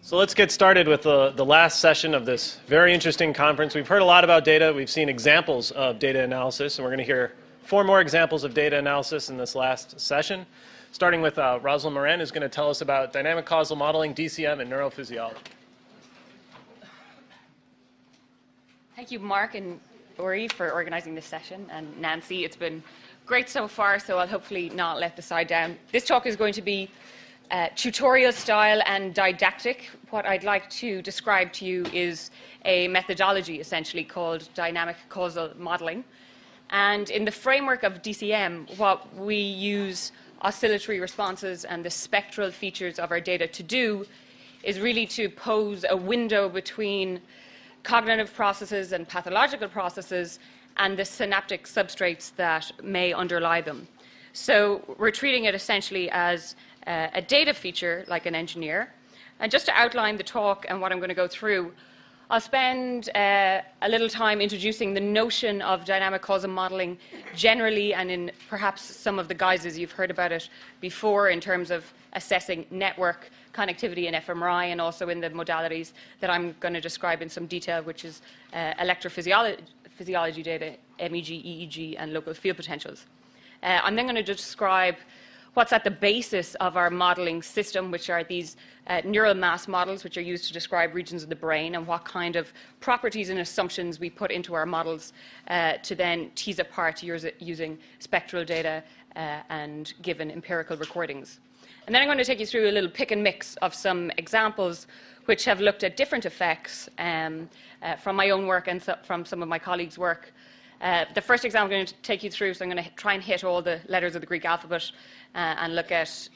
So let's get started with the last session of this very interesting conference. We've heard a lot about data. We've seen examples of data analysis, and we're going to hear 4 more examples of data analysis in this last session, starting with Rosalind Moran, who's going to tell us about dynamic causal modeling, DCM, and neurophysiology. Thank you, Mark and Uri, for organizing this session, and Nancy. It's been great so far, so I'll hopefully not let the side down. This talk is going to be tutorial style and didactic. What I'd like to describe to you is a methodology essentially called dynamic causal modeling. And in the framework of DCM, what we use oscillatory responses and the spectral features of our data to do is really to pose a window between cognitive processes and pathological processes and the synaptic substrates that may underlie them. So we're treating it essentially as a data feature, like an engineer. And just to outline the talk and what I'm going to go through, I'll spend a little time introducing the notion of dynamic causal modeling generally, and in perhaps some of the guises you've heard about it before in terms of assessing network connectivity in fMRI, and also in the modalities that I'm going to describe in some detail, which is electrophysiology data, MEG, EEG, and local field potentials. I'm then going to describe what's at the basis of our modeling system, which are these neural mass models, which are used to describe regions of the brain, and what kind of properties and assumptions we put into our models to then tease apart using spectral data and given empirical recordings. And then I'm going to take you through a little pick and mix of some examples which have looked at different effects from my own work and from some of my colleagues' work. The first example I'm going to take you through, so I'm going to try and hit all the letters of the Greek alphabet and look at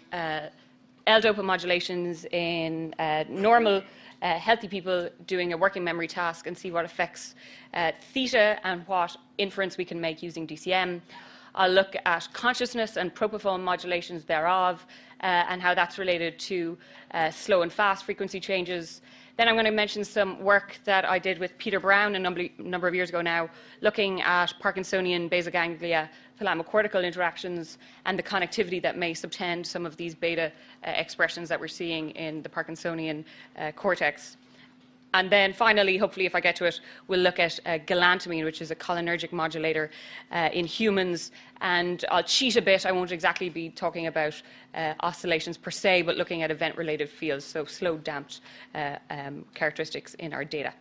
L-dopa modulations in normal, healthy people doing a working memory task, and see what affects theta and what inference we can make using DCM. I'll look at consciousness and propofol modulations thereof, and how that's related to slow and fast frequency changes. Then I'm going to mention some work that I did with Peter Brown a number of years ago now, looking at Parkinsonian basal ganglia thalamocortical interactions and the connectivity that may subtend some of these beta expressions that we're seeing in the Parkinsonian cortex. And then finally, hopefully if I get to it, we'll look at galantamine, which is a cholinergic modulator in humans. And I'll cheat a bit. I won't exactly be talking about oscillations per se, but looking at event-related fields, so slow damped characteristics in our data.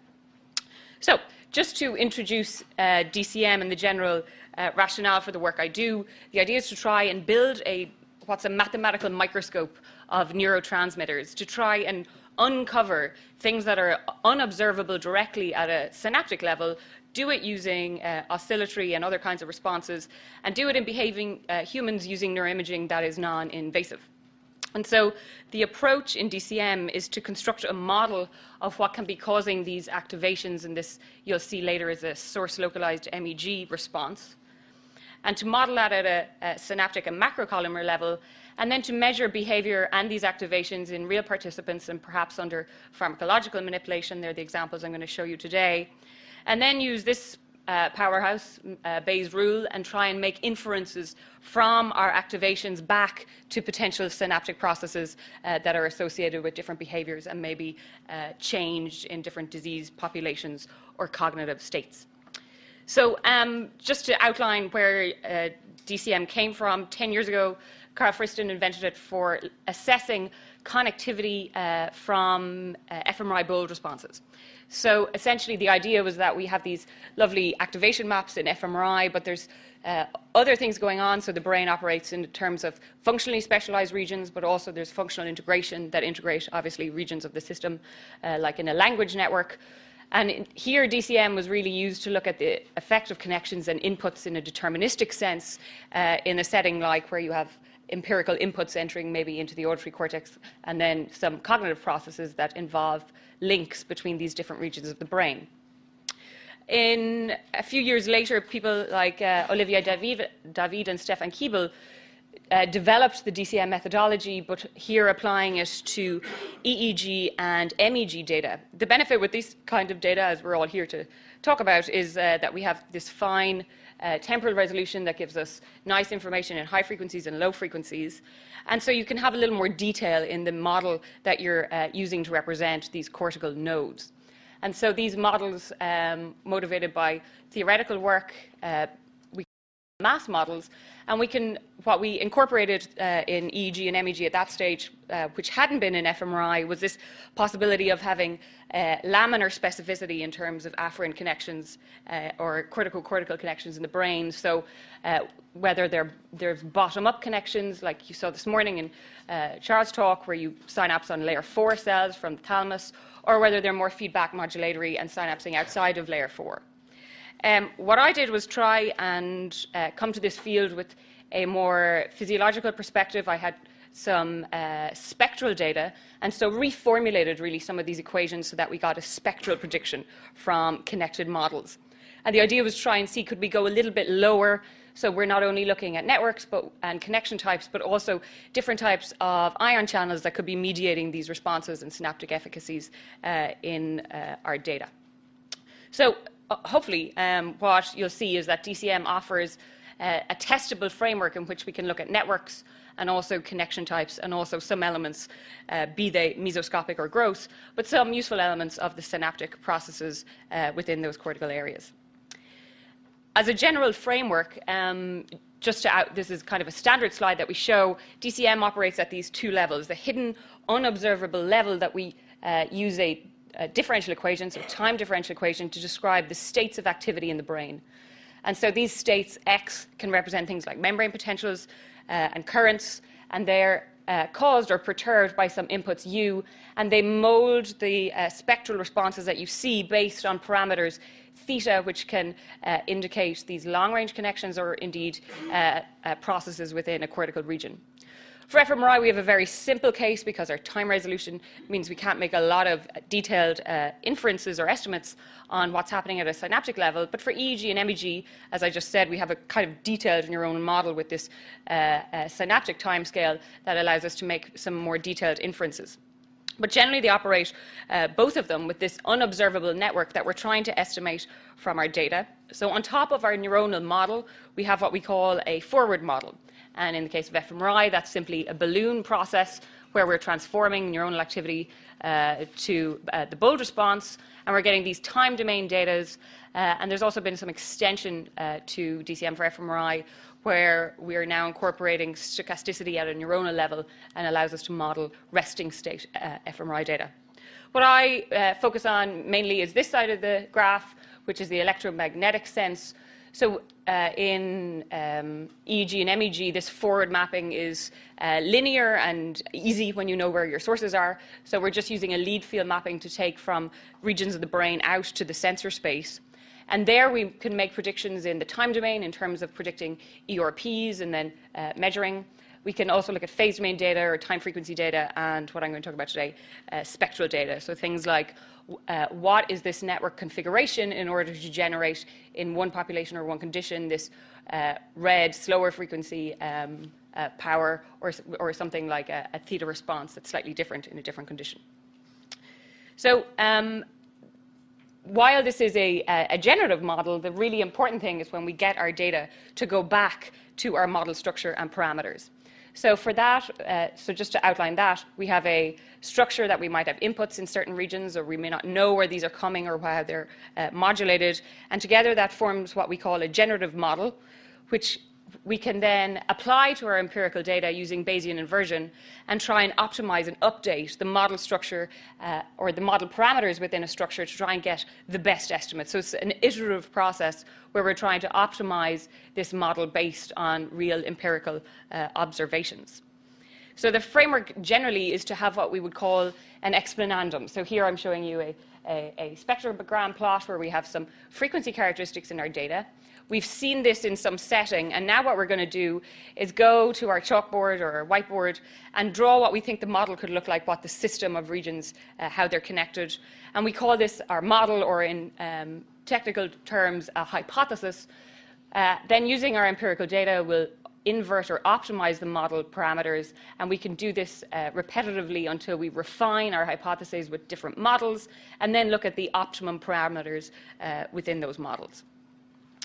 So just to introduce DCM and the general rationale for the work I do, the idea is to try and build what's a mathematical microscope of neurotransmitters, to try and uncover things that are unobservable directly at a synaptic level, do it using oscillatory and other kinds of responses, and do it in behaving humans using neuroimaging that is non-invasive. And so the approach in DCM is to construct a model of what can be causing these activations, and this you'll see later is a source-localized MEG response, and to model that at a synaptic and macrocolumnar level, and then to measure behavior and these activations in real participants and perhaps under pharmacological manipulation. They're the examples I'm going to show you today. And then use this powerhouse, Bayes' rule, and try and make inferences from our activations back to potential synaptic processes that are associated with different behaviors and maybe changed in different disease populations or cognitive states. So just to outline where DCM came from, 10 years ago, Carl Friston invented it for assessing connectivity from fMRI bold responses. So essentially the idea was that we have these lovely activation maps in fMRI, but there's other things going on. So the brain operates in terms of functionally specialized regions, but also there's functional integration that integrate, obviously, regions of the system, like in a language network. And here DCM was really used to look at the effect of connections and inputs in a deterministic sense in a setting like where you have empirical inputs entering maybe into the auditory cortex, and then some cognitive processes that involve links between these different regions of the brain. In a few years later, people like Olivier David and Stefan Kiebel developed the DCM methodology, but here applying it to EEG and MEG data. The benefit with this kind of data, as we're all here to talk about, is that we have this fine temporal resolution that gives us nice information in high frequencies and low frequencies. And so you can have a little more detail in the model that you're using to represent these cortical nodes. And so these models, motivated by theoretical work, mass models, and what we incorporated in EEG and MEG at that stage, which hadn't been in fMRI, was this possibility of having laminar specificity in terms of afferent connections or cortical-cortical connections in the brain. So whether there's bottom-up connections, like you saw this morning in Charles' talk, where you synapse on layer 4 cells from the thalamus, or whether they're more feedback modulatory and synapsing outside of layer 4. What I did was try and come to this field with a more physiological perspective. I had some spectral data, and so reformulated really some of these equations so that we got a spectral prediction from connected models. And the idea was to try and see, could we go a little bit lower, so we're not only looking at networks and connection types, but also different types of ion channels that could be mediating these responses and synaptic efficacies in our data. So hopefully, what you'll see is that DCM offers a testable framework in which we can look at networks and also connection types and also some elements, be they mesoscopic or gross, but some useful elements of the synaptic processes within those cortical areas. As a general framework, this is kind of a standard slide that we show, DCM operates at these two levels. The hidden, unobservable level that we use a differential equation, so time differential equation, to describe the states of activity in the brain. And so these states, X, can represent things like membrane potentials and currents, and they're caused or perturbed by some inputs U, and they mold the spectral responses that you see based on parameters theta, which can indicate these long-range connections or indeed processes within a cortical region. For fMRI, we have a very simple case because our time resolution means we can't make a lot of detailed inferences or estimates on what's happening at a synaptic level. But for EEG and MEG, as I just said, we have a kind of detailed neuronal model with this synaptic timescale that allows us to make some more detailed inferences. But generally, they operate, both of them, with this unobservable network that we're trying to estimate from our data. So on top of our neuronal model, we have what we call a forward model. And in the case of fMRI, that's simply a balloon process where we're transforming neuronal activity to the bold response, and we're getting these time domain data. And there's also been some extension to DCM for fMRI, where we are now incorporating stochasticity at a neuronal level and allows us to model resting state fMRI data. What I focus on mainly is this side of the graph, which is the electromagnetic sense. So in EEG and MEG, this forward mapping is linear and easy when you know where your sources are. So we're just using a lead field mapping to take from regions of the brain out to the sensor space. And there we can make predictions in the time domain in terms of predicting ERPs and then measuring. We can also look at phase domain data or time frequency data, and what I'm going to talk about today, spectral data. So things like what is this network configuration in order to generate in one population or one condition this red, slower frequency power, or something like a theta response that's slightly different in a different condition. So while this is a generative model, the really important thing is when we get our data to go back to our model structure and parameters. So for that, so just to outline that, we have a structure that we might have inputs in certain regions, or we may not know where these are coming or how they're modulated. And together that forms what we call a generative model, which we can then apply to our empirical data using Bayesian inversion and try and optimize and update the model structure or the model parameters within a structure to try and get the best estimate. So it's an iterative process where we're trying to optimize this model based on real empirical observations. So the framework generally is to have what we would call an explanandum. So here I'm showing you a spectrogram plot where we have some frequency characteristics in our data. We've seen this in some setting, and now what we're going to do is go to our chalkboard or our whiteboard and draw what we think the model could look like, what the system of regions, how they're connected. And we call this our model, or in technical terms, a hypothesis. Then using our empirical data, we'll invert or optimize the model parameters, and we can do this repetitively until we refine our hypotheses with different models, and then look at the optimum parameters within those models.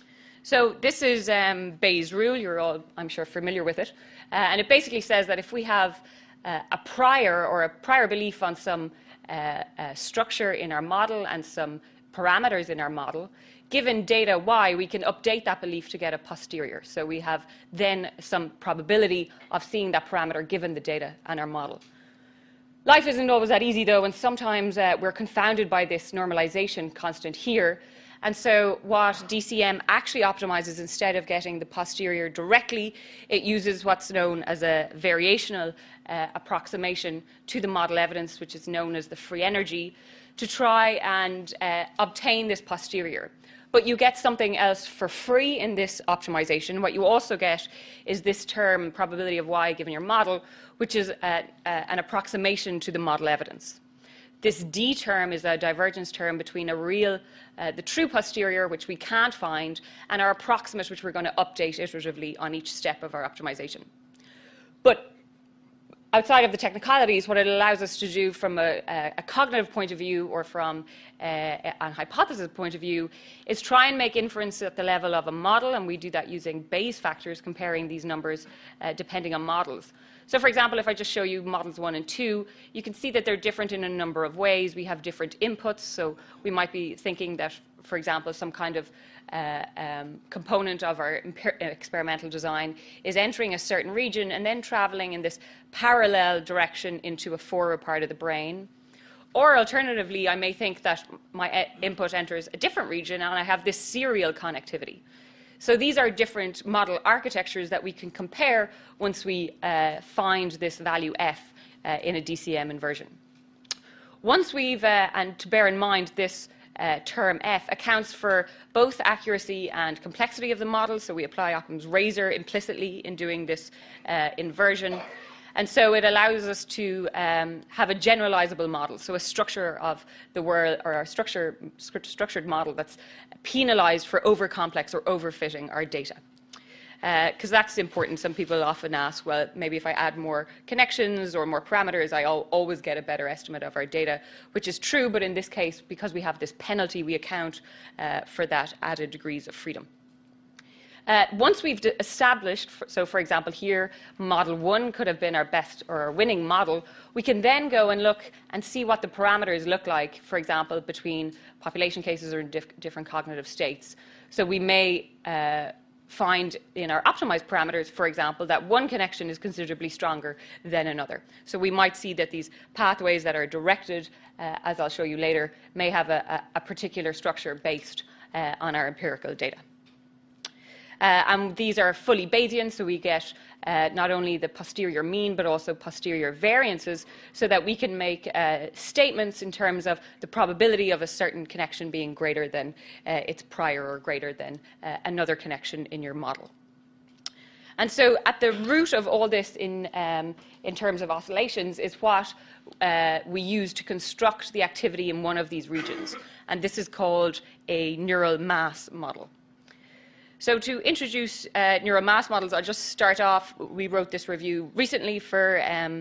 So this is Bayes' rule. You're all, I'm sure, familiar with it. And it basically says that if we have a prior belief on some structure in our model and some parameters in our model, given data Y, we can update that belief to get a posterior. So we have then some probability of seeing that parameter given the data and our model. Life isn't always that easy, though, and sometimes we're confounded by this normalization constant here. And so what DCM actually optimizes, instead of getting the posterior directly, it uses what's known as a variational approximation to the model evidence, which is known as the free energy, to try and obtain this posterior. But you get something else for free in this optimization. What you also get is this term, probability of Y given your model, which is an approximation to the model evidence. This D term is a divergence term between the true posterior, which we can't find, and our approximate, which we're going to update iteratively on each step of our optimization. But outside of the technicalities, what it allows us to do from a cognitive point of view or from an hypothesis point of view is try and make inference at the level of a model, and we do that using Bayes factors, comparing these numbers depending on models. So, for example, if I just show you models 1 and 2, you can see that they're different in a number of ways. We have different inputs, so we might be thinking that, for example, some kind of component of our experimental design is entering a certain region and then traveling in this parallel direction into a forward part of the brain. Or alternatively, I may think that my input enters a different region and I have this serial connectivity. So these are different model architectures that we can compare once we find this value f in a DCM inversion. Once we've, and to bear in mind, this term f accounts for both accuracy and complexity of the model, so we apply Occam's razor implicitly in doing this inversion. And so it allows us to have a generalizable model, so a structure of the world, or a structured model that's penalized for overcomplex or overfitting our data. Because that's important. Some people often ask, well, maybe if I add more connections or more parameters, I'll always get a better estimate of our data, which is true, but in this case, because we have this penalty, we account for that added degrees of freedom. Once we've established, so for example here, model 1 could have been our best or our winning model, we can then go and look and see what the parameters look like, for example, between population cases or in different cognitive states. So we may find in our optimized parameters, for example, that one connection is considerably stronger than another. So we might see that these pathways that are directed, as I'll show you later, may have a particular structure based on our empirical data. And these are fully Bayesian, so we get not only the posterior mean, but also posterior variances, so that we can make statements in terms of the probability of a certain connection being greater than its prior or greater than another connection in your model. And so at the root of all this in terms of oscillations is what we use to construct the activity in one of these regions. And this is called a neural mass model. So to introduce neural mass models, I'll just start off. We wrote this review recently for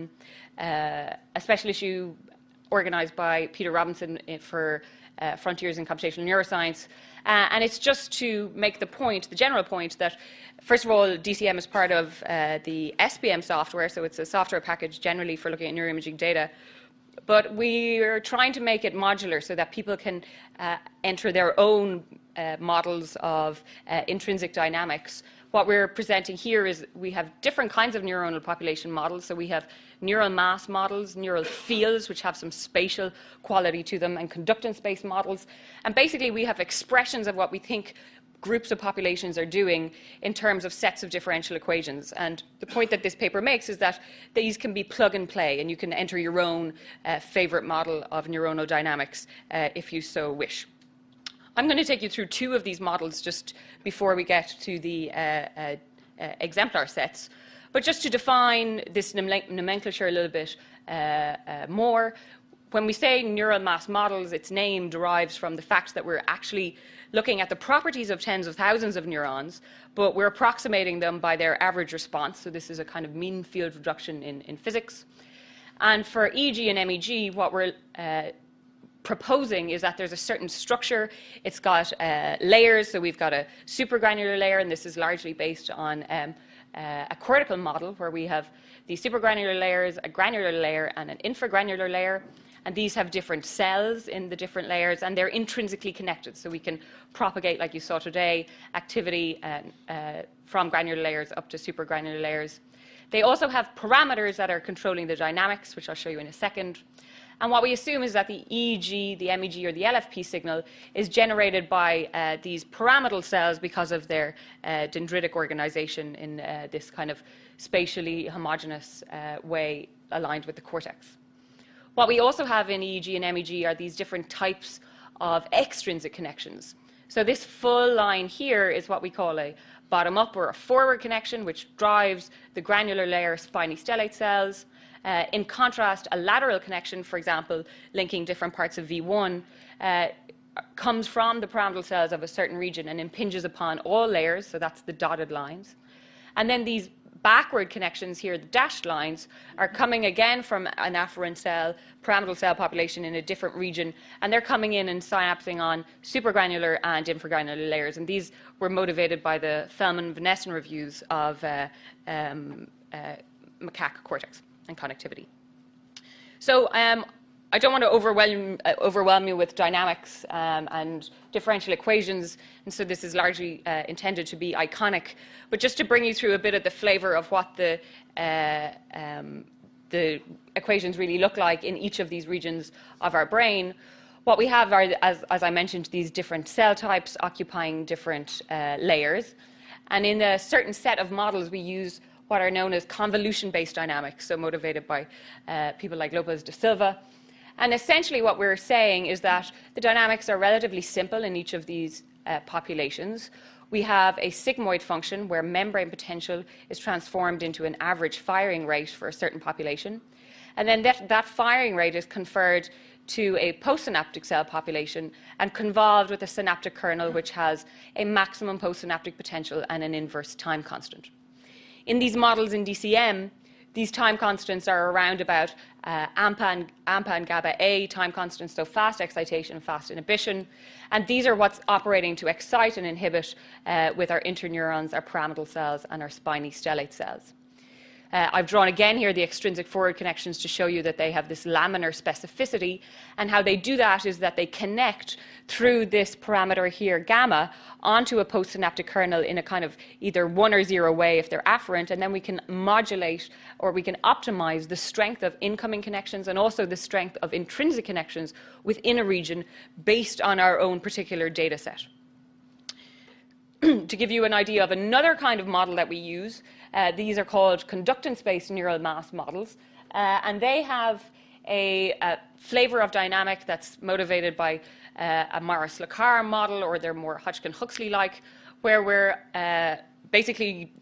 a special issue organized by Peter Robinson for Frontiers in Computational Neuroscience. And it's just to make the point, the general point, that first of all, DCM is part of the SBM software, so it's a software package generally for looking at neuroimaging data. But we are trying to make it modular so that people can enter their own models of intrinsic dynamics. What we're presenting here is we have different kinds of neuronal population models. So we have neural mass models, neural fields, which have some spatial quality to them, and conductance-based models. And basically, we have expressions of what we think groups of populations are doing in terms of sets of differential equations. And the point that this paper makes is that these can be plug and play, and you can enter your own favorite model of neuronal dynamics if you so wish. I'm going to take you through two of these models just before we get to the exemplar sets. But just to define this nomenclature a little bit more, when we say neural mass models, its name derives from the fact that we're actually looking at the properties of tens of thousands of neurons, but we're approximating them by their average response. So this is a kind of mean field reduction in physics. And for EEG and MEG, what we're proposing is that there's a certain structure. It's got layers, so we've got a supergranular layer, and this is largely based on a cortical model where we have these supergranular layers, a granular layer, and an infragranular layer. And these have different cells in the different layers, and they're intrinsically connected. So we can propagate, like you saw today, activity from granular layers up to supergranular layers. They also have parameters that are controlling the dynamics, which I'll show you in a second. And what we assume is that the EEG, the MEG, or the LFP signal is generated by these pyramidal cells because of their dendritic organization in this kind of spatially homogeneous way aligned with the cortex. What we also have in EEG and MEG are these different types of extrinsic connections. So this full line here is what we call a bottom-up or a forward connection, which drives the granular layer spiny stellate cells. In contrast, a lateral connection, for example, linking different parts of V1, comes from the pyramidal cells of a certain region and impinges upon all layers, so that's the dotted lines. And then these backward connections here, the dashed lines, are coming again from an afferent cell, pyramidal cell population in a different region, and they're coming in and synapsing on supergranular and infragranular layers. And these were motivated by the Feldman-Van Essen reviews of macaque cortex and connectivity. So I don't want to overwhelm you with dynamics and differential equations, and so this is largely intended to be iconic. But just to bring you through a bit of the flavor of what the equations really look like in each of these regions of our brain, what we have are, as I mentioned, these different cell types occupying different layers. And in a certain set of models, we use what are known as convolution-based dynamics, so motivated by people like Lopez da Silva. And essentially what we're saying is that the dynamics are relatively simple in each of these populations. We have a sigmoid function where membrane potential is transformed into an average firing rate for a certain population. And then that firing rate is conferred to a postsynaptic cell population and convolved with a synaptic kernel which has a maximum postsynaptic potential and an inverse time constant. In these models in DCM, these time constants are around about AMPA and GABA A time constants, so fast excitation, fast inhibition. And these are what's operating to excite and inhibit with our interneurons, our pyramidal cells, and our spiny stellate cells. I've drawn again here the extrinsic forward connections to show you that they have this laminar specificity, and how they do that is that they connect through this parameter here, gamma, onto a postsynaptic kernel in a kind of either 1 or 0 way if they're afferent, and then we can modulate or we can optimize the strength of incoming connections and also the strength of intrinsic connections within a region based on our own particular data set. To give you an idea of another kind of model that we use, these are called conductance-based neural mass models, and they have a flavor of dynamic that's motivated by a Morris-Lacar model, or they're more Hodgkin-Huxley-like, where we're basically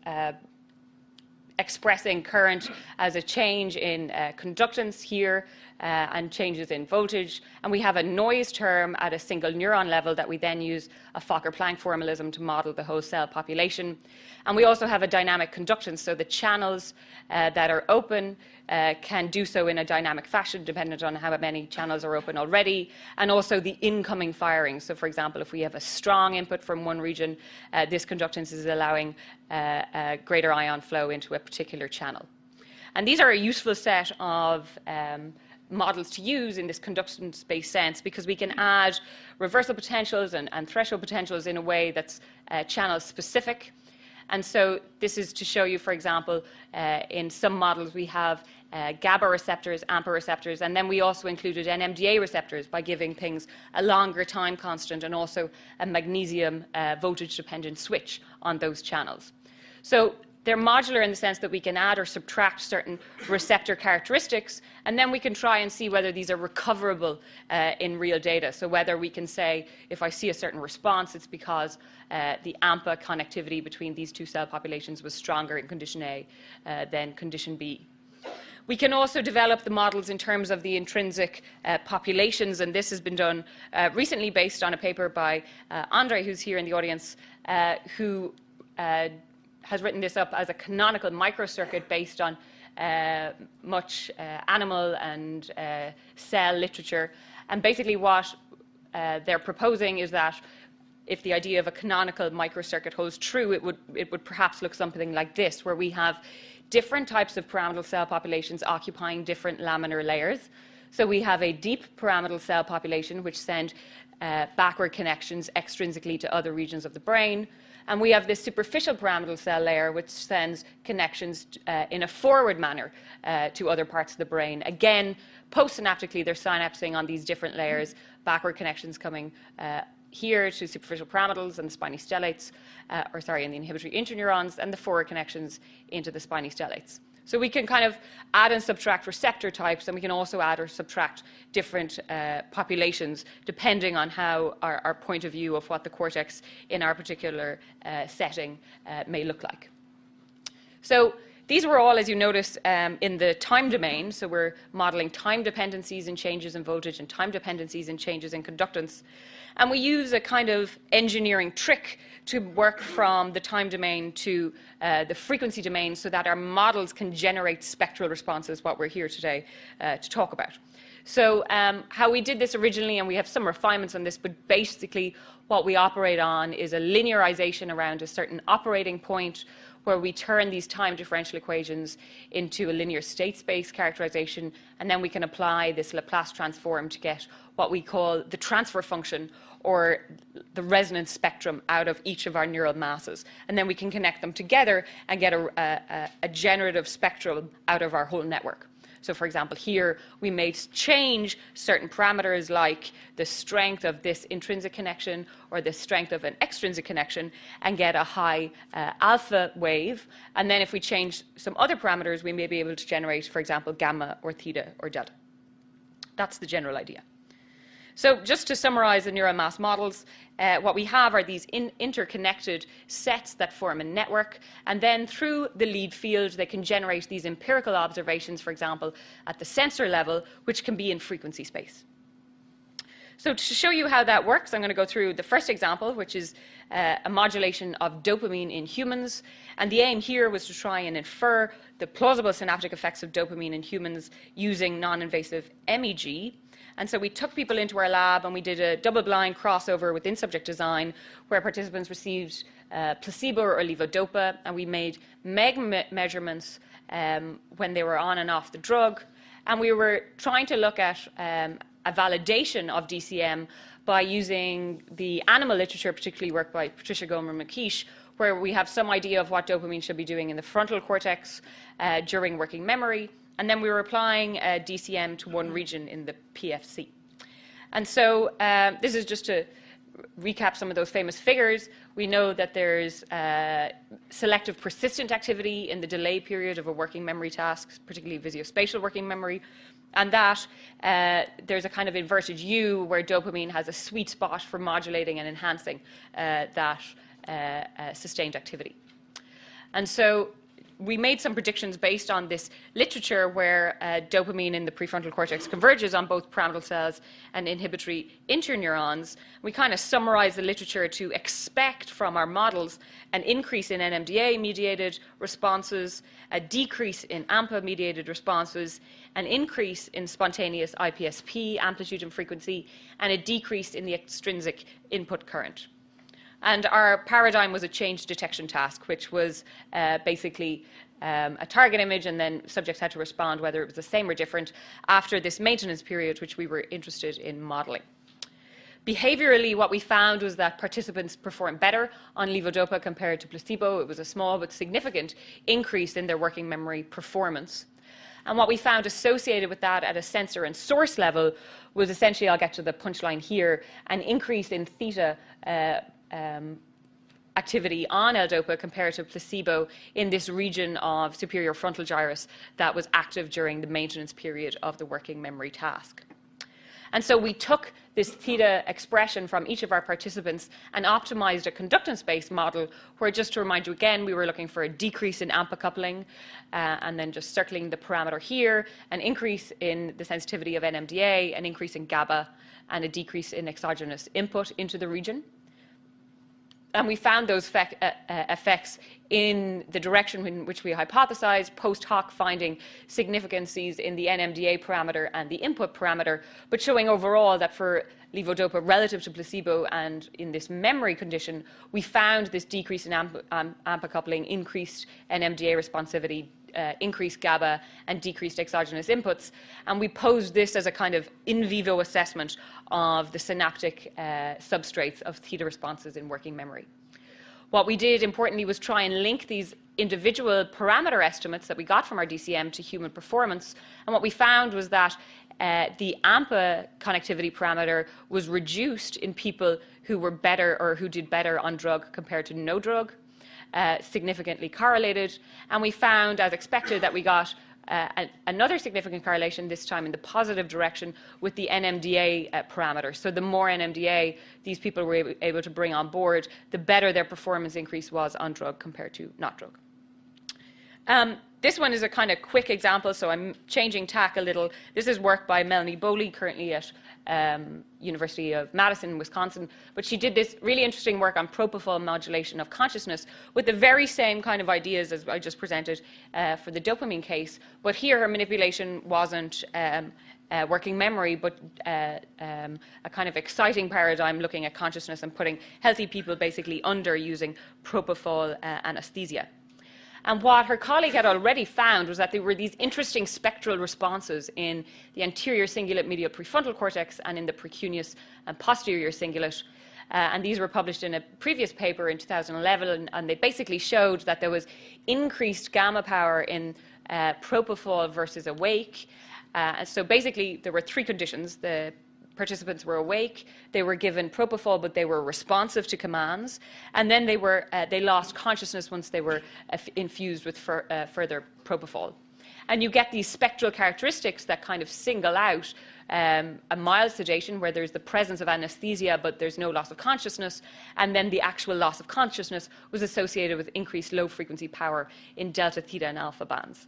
expressing current as a change in conductance here and changes in voltage. And we have a noise term at a single neuron level that we then use a Fokker-Planck formalism to model the whole cell population. And we also have a dynamic conductance, so the channels that are open can do so in a dynamic fashion dependent on how many channels are open already, and also the incoming firing. So for example, if we have a strong input from one region, this conductance is allowing greater ion flow into a particular channel. And these are a useful set of models to use in this conductance-based sense, because we can add reversal potentials and threshold potentials in a way that's channel specific. And so this is to show you, for example, in some models we have GABA receptors, AMPA receptors, and then we also included NMDA receptors by giving things a longer time constant and also a magnesium voltage-dependent switch on those channels. So they're modular in the sense that we can add or subtract certain receptor characteristics, and then we can try and see whether these are recoverable in real data. So whether we can say, if I see a certain response, it's because the AMPA connectivity between these two cell populations was stronger in condition A than condition B. We can also develop the models in terms of the intrinsic populations, and this has been done recently based on a paper by Andre, who's here in the audience, who has written this up as a canonical microcircuit based on much animal and cell literature. And basically what they're proposing is that if the idea of a canonical microcircuit holds true, it would perhaps look something like this, where we have different types of pyramidal cell populations occupying different laminar layers. So we have a deep pyramidal cell population, which send backward connections extrinsically to other regions of the brain. And we have this superficial pyramidal cell layer, which sends connections in a forward manner to other parts of the brain. Again, postsynaptically, they're synapsing on these different layers, backward connections coming here to superficial pyramidals and the spiny stellates, and the inhibitory interneurons, and the forward connections into the spiny stellates. So we can kind of add and subtract receptor types, and we can also add or subtract different populations depending on how our point of view of what the cortex in our particular setting may look like. So these were all, as you notice, in the time domain. So we're modeling time dependencies in changes in voltage and time dependencies in changes in conductance. And we use a kind of engineering trick to work from the time domain to the frequency domain so that our models can generate spectral responses, what we're here today to talk about. So how we did this originally, and we have some refinements on this, but basically what we operate on is a linearization around a certain operating point where we turn these time differential equations into a linear state space characterization, and then we can apply this Laplace transform to get what we call the transfer function, or the resonance spectrum, out of each of our neural masses. And then we can connect them together and get a generative spectrum out of our whole network. So for example, here we may change certain parameters like the strength of this intrinsic connection or the strength of an extrinsic connection and get a high alpha wave. And then if we change some other parameters, we may be able to generate, for example, gamma or theta or delta. That's the general idea. So just to summarize the neural mass models, what we have are these interconnected sets that form a network, and then through the lead field they can generate these empirical observations, for example, at the sensor level, which can be in frequency space. So to show you how that works, I'm going to go through the first example, which is a modulation of dopamine in humans. And the aim here was to try and infer the plausible synaptic effects of dopamine in humans using non-invasive MEG. And so we took people into our lab and we did a double-blind crossover with in-subject design where participants received placebo or levodopa, and we made MEG measurements when they were on and off the drug. And we were trying to look at a validation of DCM by using the animal literature, particularly work by Patricia Gomer-McKeish, where we have some idea of what dopamine should be doing in the frontal cortex during working memory. And then we were applying DCM to one region in the PFC. And so this is just to recap some of those famous figures. We know that there's selective persistent activity in the delay period of a working memory task, particularly visuospatial working memory, and that there's a kind of inverted U where dopamine has a sweet spot for modulating and enhancing that sustained activity. And so we made some predictions based on this literature where dopamine in the prefrontal cortex converges on both pyramidal cells and inhibitory interneurons. We kind of summarized the literature to expect from our models an increase in NMDA-mediated responses, a decrease in AMPA-mediated responses, an increase in spontaneous IPSP amplitude and frequency, and a decrease in the extrinsic input current. And our paradigm was a change detection task, which was basically a target image, and then subjects had to respond whether it was the same or different after this maintenance period, which we were interested in modeling. Behaviorally, what we found was that participants performed better on levodopa compared to placebo. It was a small but significant increase in their working memory performance. And what we found associated with that at a sensor and source level was essentially, I'll get to the punchline here, an increase in theta activity on L-DOPA compared to placebo in this region of superior frontal gyrus that was active during the maintenance period of the working memory task. And so we took this theta expression from each of our participants and optimized a conductance-based model where, just to remind you again, we were looking for a decrease in AMPA coupling and then just circling the parameter here, an increase in the sensitivity of NMDA, an increase in GABA, and a decrease in exogenous input into the region. And we found those effects in the direction in which we hypothesized, post hoc finding significances in the NMDA parameter and the input parameter, but showing overall that for levodopa relative to placebo and in this memory condition, we found this decrease in AMPA coupling, increased NMDA responsivity, increased GABA, and decreased exogenous inputs. And we posed this as a kind of in vivo assessment of the synaptic substrates of theta responses in working memory. What we did, importantly, was try and link these individual parameter estimates that we got from our DCM to human performance. And what we found was that the AMPA connectivity parameter was reduced in people who were better or who did better on drug compared to no drug, significantly correlated. And we found, as expected, that we got another significant correlation, this time in the positive direction, with the NMDA parameter. So the more NMDA these people were able to bring on board, the better their performance increase was on drug compared to not drug. This one is a kind of quick example, so I'm changing tack a little. This is work by Melanie Bowley, currently at University of Madison, Wisconsin. But she did this really interesting work on propofol modulation of consciousness with the very same kind of ideas as I just presented for the dopamine case. But here her manipulation wasn't working memory, but a kind of exciting paradigm looking at consciousness and putting healthy people basically under using propofol anesthesia. And what her colleague had already found was that there were these interesting spectral responses in the anterior cingulate medial prefrontal cortex and in the precuneus and posterior cingulate. And these were published in a previous paper in 2011, and they basically showed that there was increased gamma power in propofol versus awake. So basically, there were three conditions. The participants were awake, they were given propofol, but they were responsive to commands, and then they lost consciousness once they were infused with further propofol. And you get these spectral characteristics that kind of single out a mild sedation where there's the presence of anesthesia but there's no loss of consciousness, and then the actual loss of consciousness was associated with increased low frequency power in delta, theta, and alpha bands.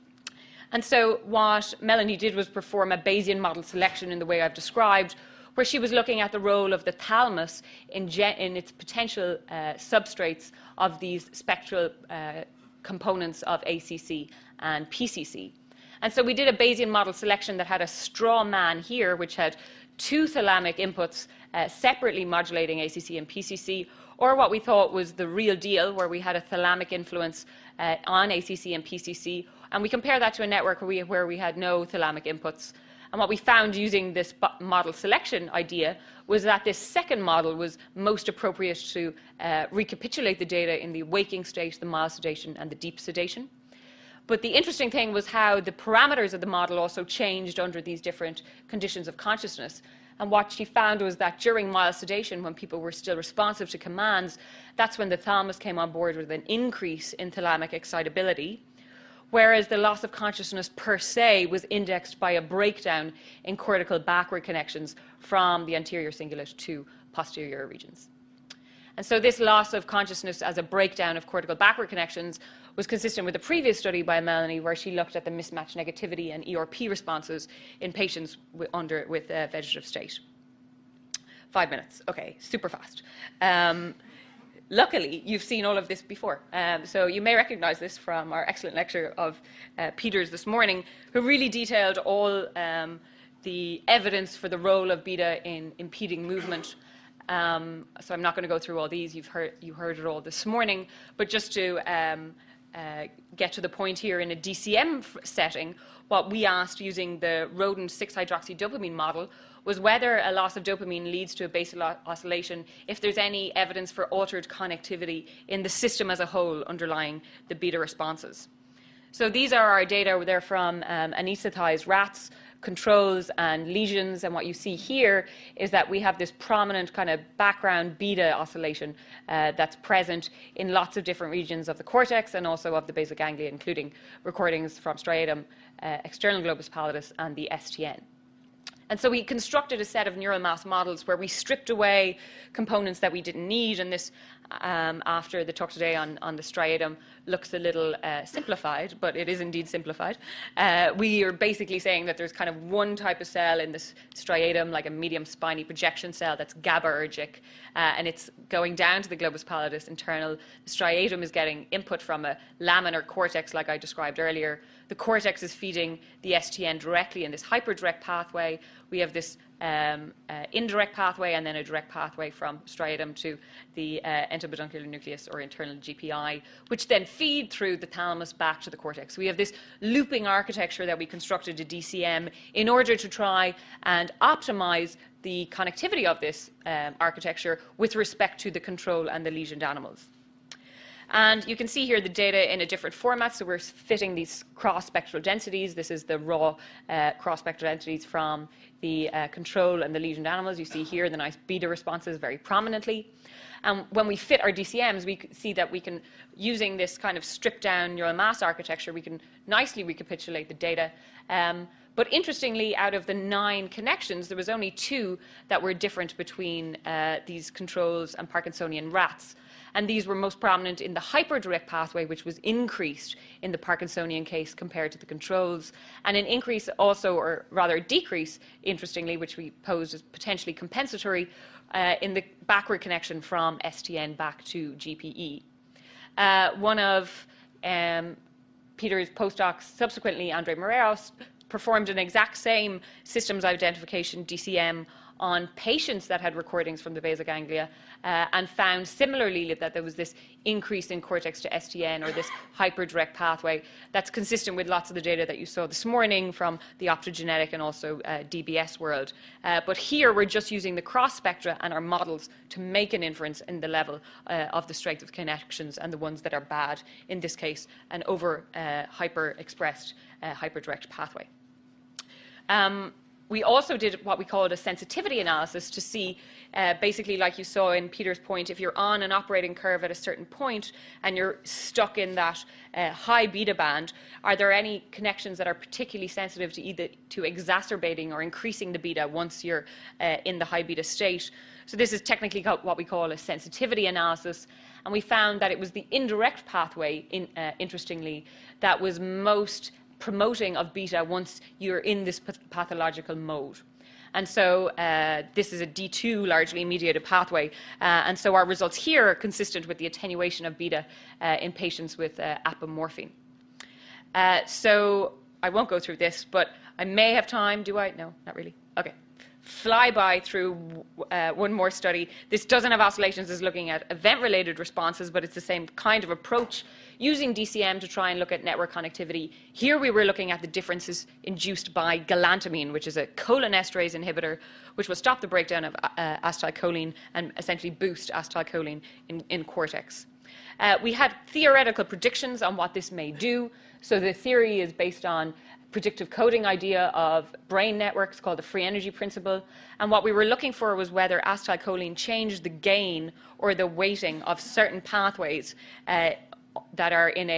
And so what Melanie did was perform a Bayesian model selection in the way I've described, where she was looking at the role of the thalamus in its potential substrates of these spectral components of ACC and PCC. And so we did a Bayesian model selection that had a straw man here, which had two thalamic inputs separately modulating ACC and PCC, or what we thought was the real deal, where we had a thalamic influence on ACC and PCC. And we compare that to a network where we had no thalamic inputs. And what we found using this model selection idea was that this second model was most appropriate to recapitulate the data in the waking state, the mild sedation, and the deep sedation. But the interesting thing was how the parameters of the model also changed under these different conditions of consciousness. And what she found was that during mild sedation, when people were still responsive to commands, that's when the thalamus came on board with an increase in thalamic excitability, whereas the loss of consciousness per se was indexed by a breakdown in cortical backward connections from the anterior cingulate to posterior regions. And so this loss of consciousness as a breakdown of cortical backward connections was consistent with a previous study by Melanie, where she looked at the mismatch negativity and ERP responses in patients with vegetative state. 5 minutes. Okay, super fast. Luckily, you've seen all of this before. So you may recognize this from our excellent lecture of Peters this morning, who really detailed all the evidence for the role of beta in impeding movement. So I'm not going to go through all these. You heard it all this morning. But just to get to the point here, in a DCM setting, what we asked using the rodent 6-hydroxydopamine model was whether a loss of dopamine leads to a basal oscillation if there's any evidence for altered connectivity in the system as a whole underlying the beta responses. So these are our data. They're from anesthetized rats, controls, and lesions. And what you see here is that we have this prominent kind of background beta oscillation that's present in lots of different regions of the cortex and also of the basal ganglia, including recordings from striatum, external globus pallidus, and the STN. And so we constructed a set of neural mass models where we stripped away components that we didn't need, and this, after the talk today on the striatum, looks a little simplified, but it is indeed simplified. We are basically saying that there's kind of one type of cell in this striatum, like a medium spiny projection cell that's GABAergic, and it's going down to the globus pallidus internal. The striatum is getting input from a laminar cortex, like I described earlier. The cortex is feeding the STN directly in this hyperdirect pathway. We have this indirect pathway and then a direct pathway from striatum to the entopeduncular nucleus or internal GPI, which then feed through the thalamus back to the cortex. We have this looping architecture that we constructed at DCM in order to try and optimize the connectivity of this architecture with respect to the control and the lesioned animals. And you can see here the data in a different format. So we're fitting these cross-spectral densities. This is the raw cross-spectral densities from the control and the lesioned animals. You see here the nice beta responses very prominently. And when we fit our DCMs, we see that we can, using this kind of stripped-down neural mass architecture, we can nicely recapitulate the data. But interestingly, out of the 9 connections, there was only 2 that were different between these controls and Parkinsonian rats. And these were most prominent in the hyperdirect pathway, which was increased in the Parkinsonian case compared to the controls, and an increase also, or rather a decrease, interestingly, which we posed as potentially compensatory, in the backward connection from STN back to GPE. One of Peter's postdocs, subsequently Andre Moreros, performed an exact same systems identification, DCM, on patients that had recordings from the basal ganglia and found similarly that there was this increase in cortex to STN, or this hyperdirect pathway that's consistent with lots of the data that you saw this morning from the optogenetic and also DBS world. But here we're just using the cross spectra and our models to make an inference in the level of the strength of connections and the ones that are bad, in this case, an over hyper-expressed hyperdirect pathway. We also did what we called a sensitivity analysis to see, basically like you saw in Peter's point, if you're on an operating curve at a certain point and you're stuck in that high beta band, are there any connections that are particularly sensitive to either to exacerbating or increasing the beta once you're in the high beta state? So this is technically what we call a sensitivity analysis, and we found that it was the indirect pathway, interestingly, that was most promoting of beta once you're in this pathological mode. And so this is a D2 largely mediated pathway. And so our results here are consistent with the attenuation of beta in patients with apomorphine. So I won't go through this, but I may have time. Do I? No, not really. OK. Fly by through one more study. This doesn't have oscillations, it's looking at event-related responses, but it's the same kind of approach, using DCM to try and look at network connectivity. Here we were looking at the differences induced by galantamine, which is a cholinesterase inhibitor, which will stop the breakdown of acetylcholine and essentially boost acetylcholine in cortex. We had theoretical predictions on what this may do. So the theory is based on predictive coding idea of brain networks called the free energy principle. And what we were looking for was whether acetylcholine changed the gain or the weighting of certain pathways that are in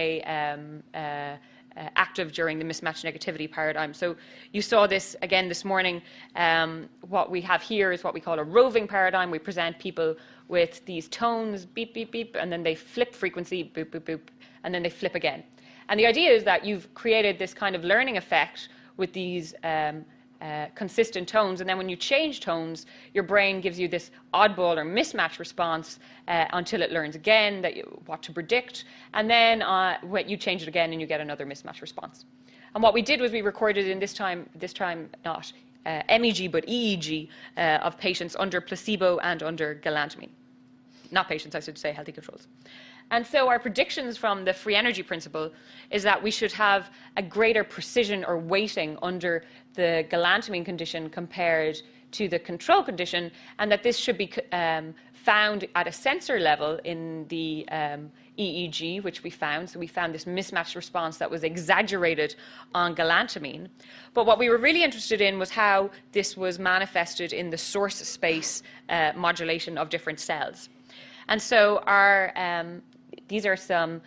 a active during the mismatch negativity paradigm. So you saw this again this morning. What we have here is what we call a roving paradigm. We present people with these tones, beep, beep, beep, and then they flip frequency, boop, boop, boop, and then they flip again. And the idea is that you've created this kind of learning effect with these consistent tones, and then when you change tones, your brain gives you this oddball or mismatch response until it learns again what to predict, and then when you change it again and you get another mismatch response. And what we did was we recorded in this time not MEG but EEG of patients under placebo and under galantamine. Not patients, I should say, healthy controls. And so our predictions from the free energy principle is that we should have a greater precision or weighting under the galantamine condition compared to the control condition, and that this should be found at a sensor level in the EEG, which we found. So we found this mismatch response that was exaggerated on galantamine. But what we were really interested in was how this was manifested in the source space modulation of different cells. And so these are some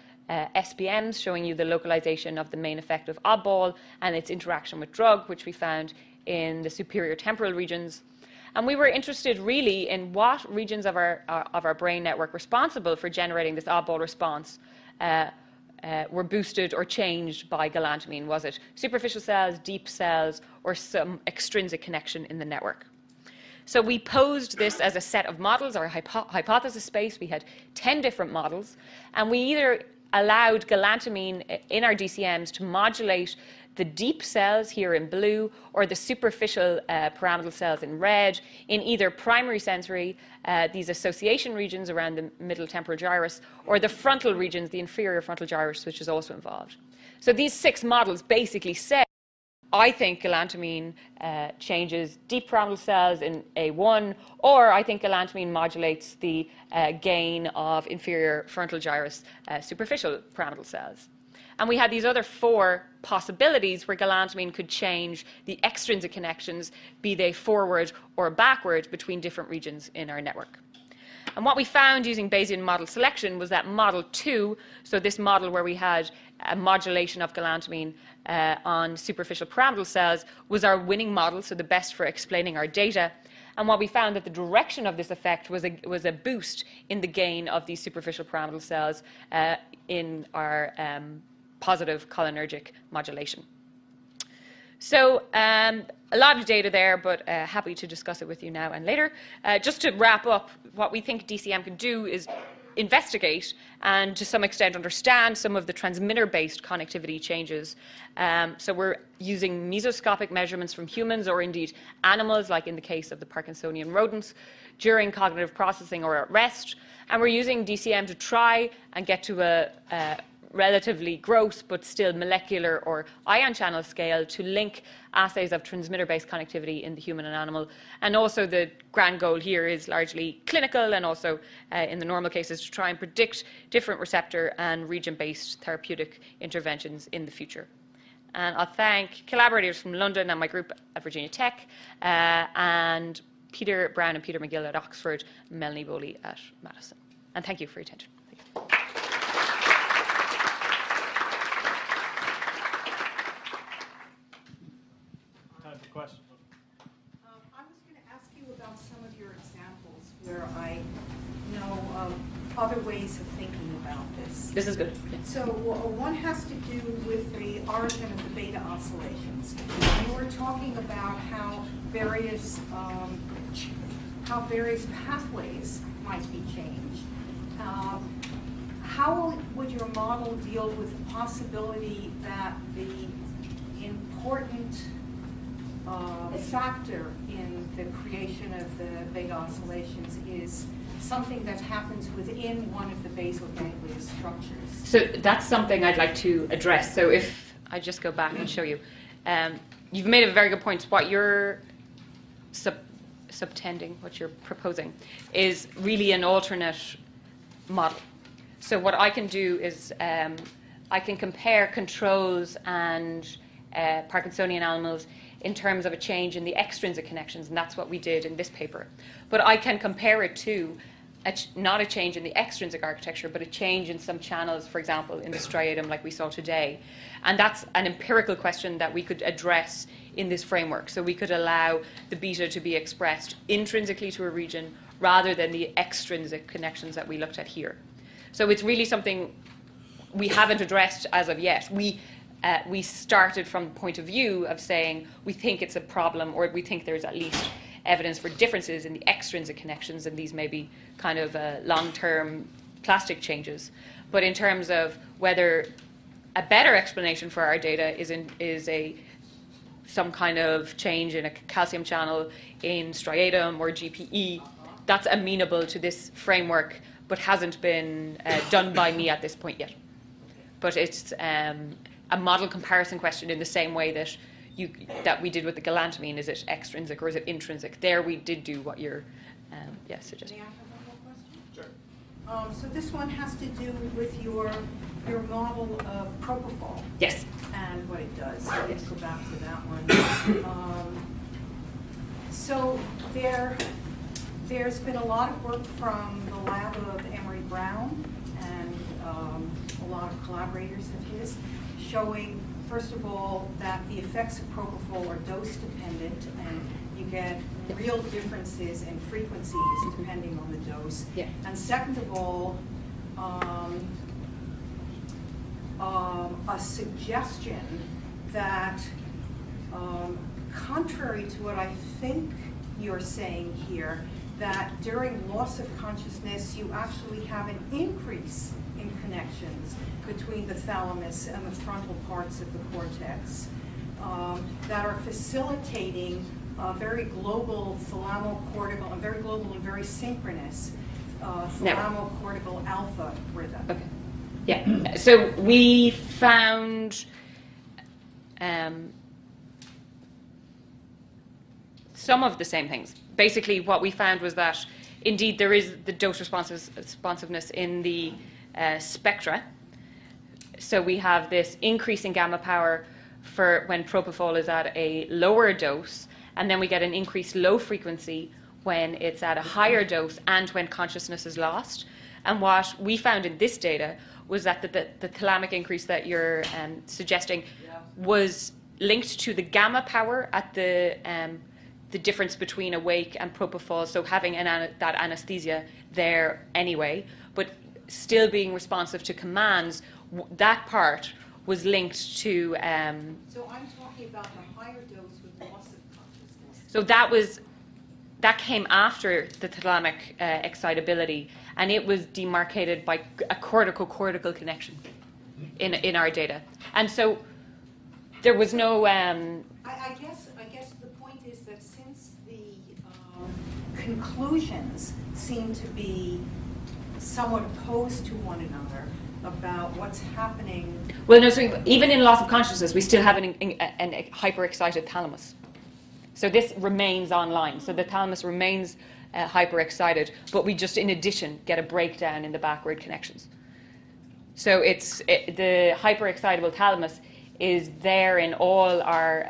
SPMs showing you the localization of the main effect of oddball and its interaction with drug, which we found in the superior temporal regions. And we were interested really in what regions of our brain network responsible for generating this oddball response were boosted or changed by galantamine. Was it superficial cells, deep cells, or some extrinsic connection in the network? So we posed this as a set of models, or a hypothesis space. We had 10 different models, and we either allowed galantamine in our DCMs to modulate the deep cells here in blue or the superficial pyramidal cells in red in either primary sensory, these association regions around the middle temporal gyrus, or the frontal regions, the inferior frontal gyrus, which is also involved. So these 6 models basically say, I think galantamine changes deep pyramidal cells in A1, or I think galantamine modulates the gain of inferior frontal gyrus superficial pyramidal cells. And we had these other 4 possibilities where galantamine could change the extrinsic connections, be they forward or backward, between different regions in our network. And what we found using Bayesian model selection was that model 2, so this model where we had a modulation of galantamine on superficial pyramidal cells, was our winning model, so the best for explaining our data. And what we found that the direction of this effect was a boost in the gain of these superficial pyramidal cells in our positive cholinergic modulation. So a lot of data there, but happy to discuss it with you now and later. Just to wrap up, what we think DCM can do is investigate and to some extent understand some of the transmitter-based connectivity changes. So we're using mesoscopic measurements from humans or indeed animals, like in the case of the Parkinsonian rodents, during cognitive processing or at rest. And we're using DCM to try and get to a relatively gross but still molecular or ion channel scale to link assays of transmitter-based connectivity in the human and animal. And also the grand goal here is largely clinical and also in the normal cases to try and predict different receptor and region-based therapeutic interventions in the future. And I'll thank collaborators from London and my group at Virginia Tech and Peter Brown and Peter McGill at Oxford, Melanie Bowley at Madison. And thank you for your attention. Question. I was going to ask you about some of your examples where I know of other ways of thinking about this. This is good. Yeah. So one has to do with the origin of the beta oscillations. You were talking about how various pathways might be changed. How would your model deal with the possibility that the important factor in the creation of the beta oscillations is something that happens within one of the basal ganglia structures? So that's something I'd like to address. So if I just go back and show you, you've made a very good point. What you're subtending, what you're proposing, is really an alternate model. So what I can do is I can compare controls and Parkinsonian animals in terms of a change in the extrinsic connections, and that's what we did in this paper. But I can compare it to not a change in the extrinsic architecture, but a change in some channels, for example, in the striatum like we saw today. And that's an empirical question that we could address in this framework. So we could allow the beta to be expressed intrinsically to a region rather than the extrinsic connections that we looked at here. So it's really something we haven't addressed as of yet. We started from the point of view of saying we think it's a problem, or we think there's at least evidence for differences in the extrinsic connections, and these may be kind of long-term plastic changes. But in terms of whether a better explanation for our data is some kind of change in a calcium channel in striatum or GPE, that's amenable to this framework, but hasn't been done by me at this point yet. But it's a model comparison question in the same way that we did with the galantamine. Is it extrinsic or is it intrinsic? There we did do what you're suggesting. May I have one more question? Sure. So this one has to do with your model of propofol. Yes. And what it does. So let's go back to that one. So there's been a lot of work from the lab of Emery Brown and a lot of collaborators of his showing first of all, that the effects of propofol are dose dependent, and you get real differences in frequencies depending on the dose. Yeah. And second of all, a suggestion that, contrary to what I think you're saying here, that during loss of consciousness, you actually have an increase in connections between the thalamus and the frontal parts of the cortex that are facilitating a very global thalamocortical, and very global and very synchronous thalamocortical alpha rhythm. Okay. Yeah. So we found some of the same things. Basically, what we found was that indeed there is the dose responsiveness in the spectra. So we have this increase in gamma power for when propofol is at a lower dose, and then we get an increased low frequency when it's at a higher dose and when consciousness is lost. And what we found in this data was that the thalamic increase that you're suggesting was linked to the gamma power at the difference between awake and propofol, so having that anesthesia there anyway, but still being responsive to commands, that part was linked to... So I'm talking about the higher dose with loss of consciousness. So that came after the thalamic excitability, and it was demarcated by a cortical connection in our data. And so there was no... I guess the point is that since the conclusions seem to be somewhat opposed to one another about what's happening... Well, no, so even in loss of consciousness, we still have an hyperexcited thalamus. So this remains online. So the thalamus remains hyperexcited, but we just, in addition, get a breakdown in the backward connections. So the hyperexcitable thalamus is there in all our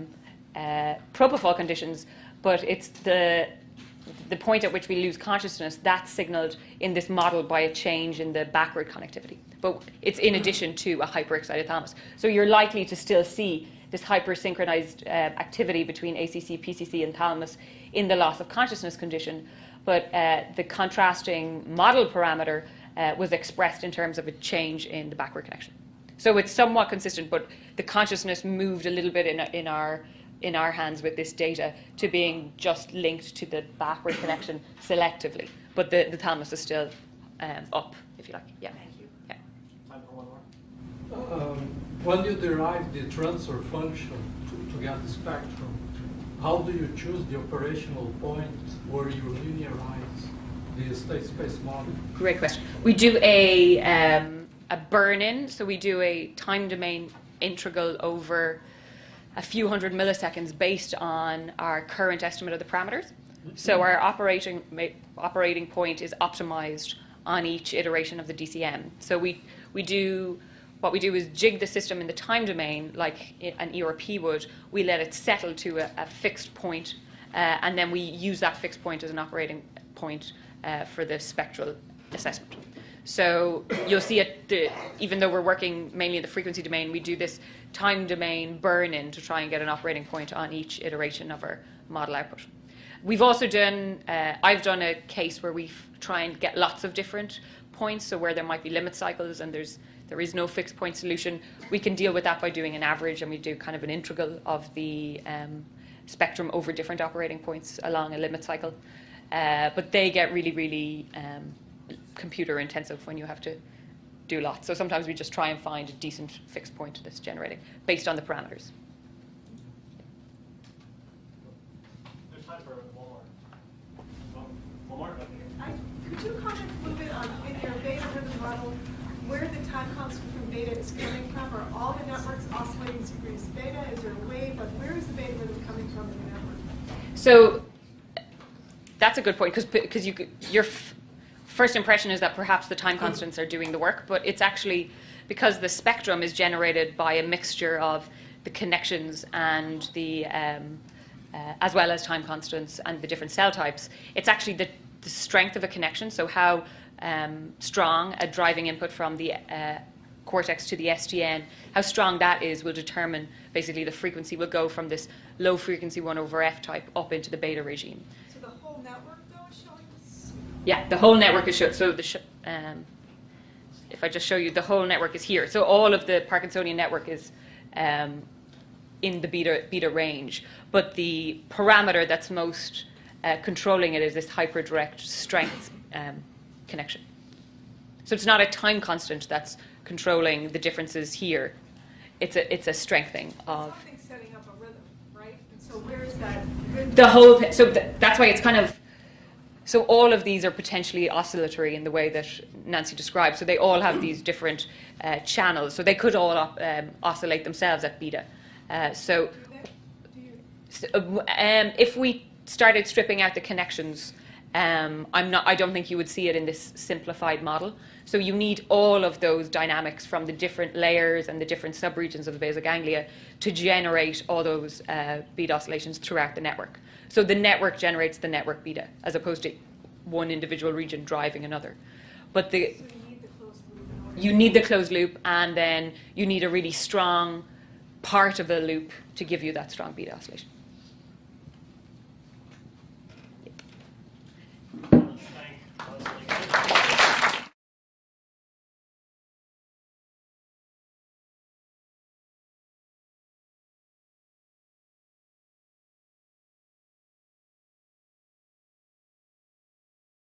propofol conditions, but it's the point at which we lose consciousness that's signaled in this model by a change in the backward connectivity. But it's in addition to a hyperexcited thalamus. So you're likely to still see this hypersynchronized activity between ACC, PCC, and thalamus in the loss of consciousness condition. But the contrasting model parameter was expressed in terms of a change in the backward connection. So it's somewhat consistent, but the consciousness moved a little bit in our hands with this data to being just linked to the backward connection selectively. But the thalamus is still up, if you like. Yeah. Thank you. Yeah. Time for one more. When you derive the transfer function to get the spectrum, how do you choose the operational point where you linearize the state space model? Great question. We do a burn-in, so we do a time domain integral over a few hundred milliseconds based on our current estimate of the parameters. So our operating point is optimized on each iteration of the DCM. So what we do is jig the system in the time domain like an ERP would. We let it settle to a fixed point, and then we use that fixed point as an operating point for the spectral assessment. So you'll see even though we're working mainly in the frequency domain, we do this time domain burn-in to try and get an operating point on each iteration of our model output. We've also done, I've done a case where we try and get lots of different points, so where there might be limit cycles and there is no fixed point solution. We can deal with that by doing an average, and we do kind of an integral of the spectrum over different operating points along a limit cycle. But they get really, really computer intensive when you have to do lots. So sometimes we just try and find a decent fixed point that's generating based on the parameters. There's time for one more. One more? Could you comment a little bit on, in your beta-driven model, where the time constant from beta is coming from? Are all the networks oscillating synchronous beta? Is there a wave? But where is the beta rhythm coming from in the network? So that's a good point, because your first impression is that perhaps the time constants are doing the work, but it's actually because the spectrum is generated by a mixture of the connections and the as well as time constants and the different cell types. It's actually the strength of a connection, so how strong a driving input from the cortex to the STN, how strong that is will determine basically the frequency will go from this low frequency 1 over F type up into the beta regime. So the whole network, though, is showing this? Yeah, the whole network is shown. So if I just show you, the whole network is here. So all of the Parkinsonian network is in the beta range. But the parameter that's most controlling it is this hyperdirect strength connection. So it's not a time constant that's controlling the differences here. It's a strengthening of Something setting up a rhythm, right? And so where is that rhythm? the whole. So that's why it's kind of. So all of these are potentially oscillatory in the way that Nancy described. So they all have these different channels. So they could all oscillate themselves at beta. If we started stripping out the connections, I don't think you would see it in this simplified model. So you need all of those dynamics from the different layers and the different subregions of the basal ganglia to generate all those beta oscillations throughout the network. So the network generates the network beta, as opposed to one individual region driving another. But So you need the closed loop in order. you need the closed loop, and then you need a really strong part of the loop to give you that strong beta oscillation.